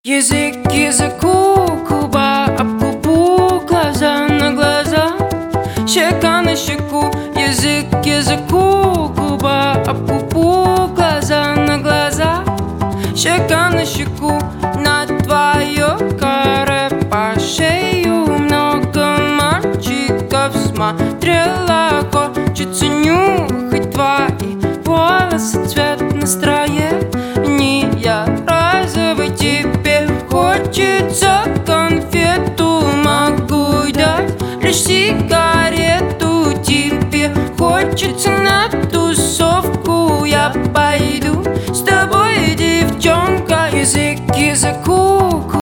Язык к языку, губа об губу, глаза на глаза, щека на щеку. Язык к языку, губа об губу, глаза на глаза, щека на щеку. На твое каре по шею много мальчиков смотрела. Хочется нюхать твои волосы, цвет настроения розовый. Тебе хочется конфету, могу дать лишь сигарету. Тебе хочется на тусовку, я пойду с тобой, девчонка. Язык к языку,